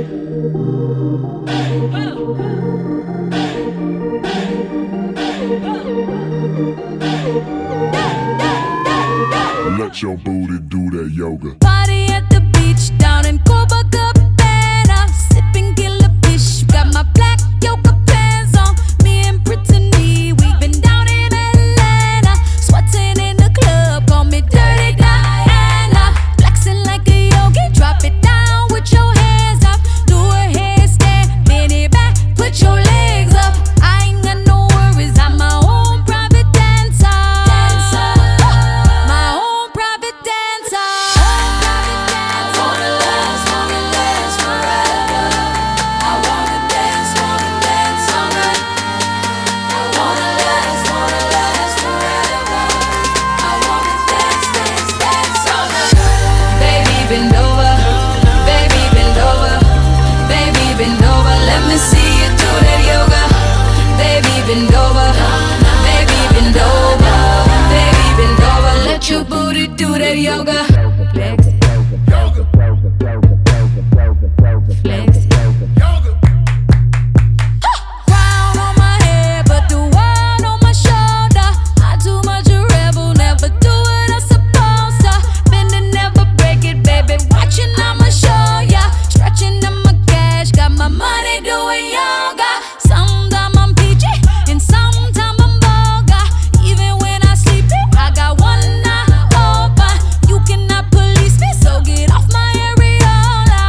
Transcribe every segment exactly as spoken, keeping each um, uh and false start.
Let your booty do that yoga. Party at the beach down in Copacabana, sipping killer fish. Got my black yoga pants on. Me and Brittany, we've been down in Atlanta, sweating in the club. Call me Dirty Diana, flexing like a yogi. Drop it down with your hands up. Do a handstand, bend it back, put your legs up. I ain't got no worries, I'm my own private dancer. My own private dancer. I wanna last, wanna last forever. I wanna dance, wanna dance all night. I wanna last, wanna last forever. I wanna dance, dance, dance all night. Baby, bend over, baby, bend over, baby, bend over. Let me see you do that yoga. Baby, bend over, baby, bend over, baby, bend over. Let your booty do that yoga. Flex, flex. Crown on my head, but the world on my shoulder. I too much a rebel, never do what I'm supposed to. Bend and never break it, baby. Watching, I'ma show ya. Stretching on my cash, got my money doing yoga. Sometime I'm peachy, and sometime I'm vulgar. Even when I sleep in, I got one eye open. You cannot police me, so get off my areola.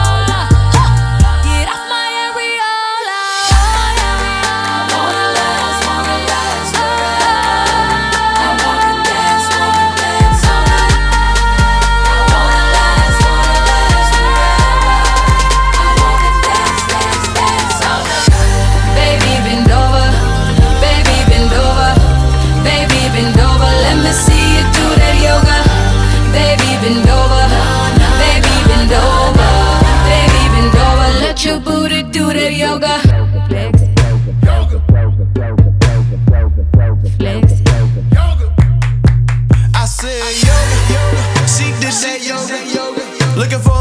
Get off my areola. I wanna last, wanna last forever. I wanna dance, wanna dance all night. I wanna last, wanna last forever. I wanna dance, dance, dance all night. Baby, bend over, baby, bend over, baby, bend over. Let me see you do that yoga. Baby, bend over, baby, bend over, baby, bend over. Let your booty do that yoga. Flex, flex. I said yoga, she did that yoga. Looking for